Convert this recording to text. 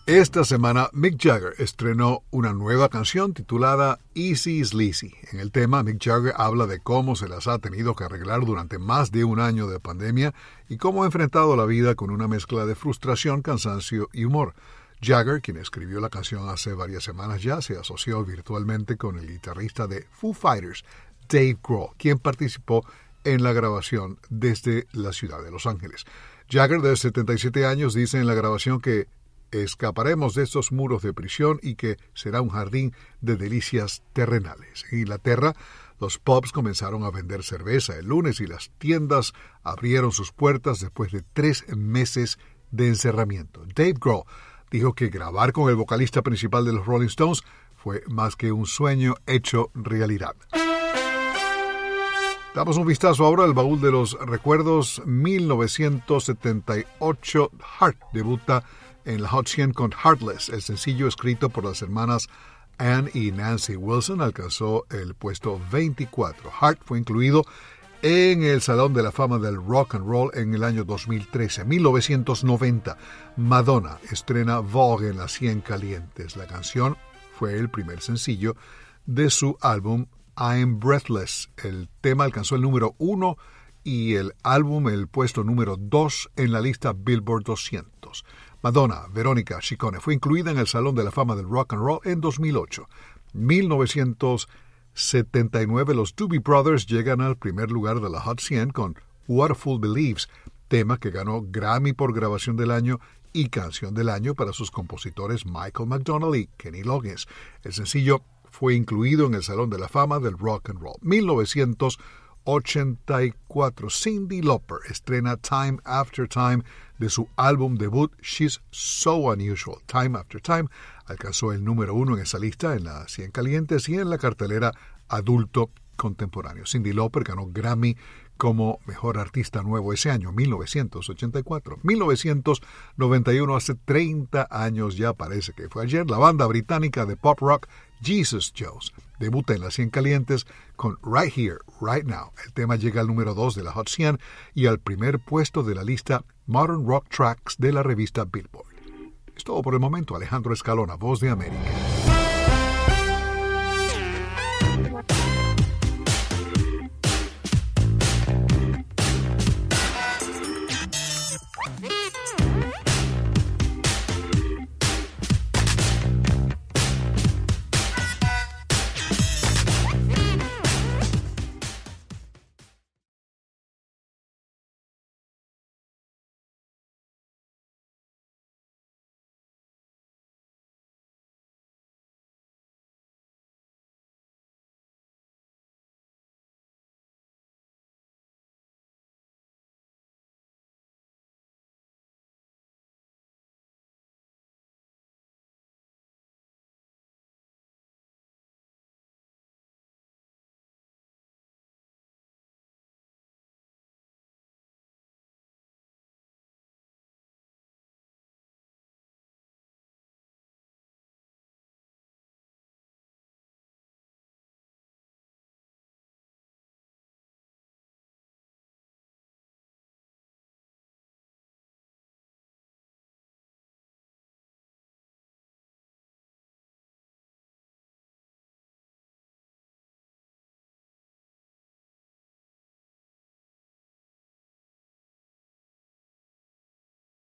Esta semana Mick Jagger estrenó una nueva canción titulada Easy Sleazy. En el tema, Mick Jagger habla de cómo se las ha tenido que arreglar durante más de un año de pandemia y cómo ha enfrentado la vida con una mezcla de frustración, cansancio y humor. Jagger, quien escribió la canción hace varias semanas ya, se asoció virtualmente con el guitarrista de Foo Fighters, Dave Grohl, quien participó en la grabación desde la ciudad de Los Ángeles. Jagger, de 77 años, dice en la grabación que escaparemos de estos muros de prisión y que será un jardín de delicias terrenales. En Inglaterra, los pubs comenzaron a vender cerveza el lunes y las tiendas abrieron sus puertas después de 3 meses de encerramiento. Dave Grohl dijo que grabar con el vocalista principal de los Rolling Stones fue más que un sueño hecho realidad. Damos un vistazo ahora al baúl de los recuerdos. 1978, Heart debuta en la Hot 100 con Heartless. El sencillo, escrito por las hermanas Ann y Nancy Wilson, alcanzó el puesto 24. Heart fue incluido en el Salón de la Fama del Rock and Roll en el año 2013. 1990, Madonna estrena Vogue en las 100 calientes. La canción fue el primer sencillo de su álbum I'm Breathless. El tema alcanzó el número 1 y el álbum el puesto número 2 en la lista Billboard 200. Madonna, Verónica Ciccone, fue incluida en el Salón de la Fama del Rock and Roll en 2008. 1979, los Doobie Brothers llegan al primer lugar de la Hot 100 con What a Fool Believes, tema que ganó Grammy por grabación del año y canción del año para sus compositores Michael McDonald y Kenny Loggins. El sencillo fue incluido en el Salón de la Fama del Rock and Roll. 1984, Cyndi Lauper estrena Time After Time de su álbum debut She's So Unusual. Time After Time alcanzó el número 1 en esa lista, en las 100 calientes y en la cartelera adulto contemporáneo. Cyndi Lauper ganó Grammy como Mejor Artista Nuevo ese año, 1984. 1991, hace 30 años ya, parece que fue ayer, la banda británica de pop rock Jesus Jones debuta en las 100 calientes con Right Here, Right Now. El tema llega al número 2 de la Hot 100 y al primer puesto de la lista Modern Rock Tracks de la revista Billboard. Es todo por el momento. Alejandro Escalona, Voz de América.